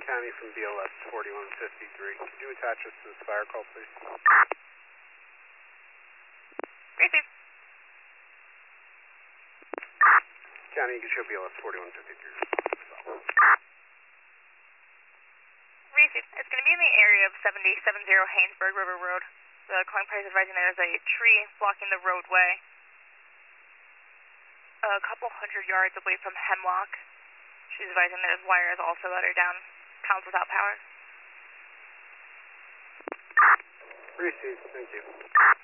County from BLS 4153. Could you attach us to this fire call, please? Receive. County, you can show BLS 4153. Receive. It's going to be in the area of 7070 Haynesburg River Road. The calling party is advising there's a tree blocking the roadway a couple hundred yards away from Hemlock. She's advising there's wires also that are down, panels without power. Received, thank you.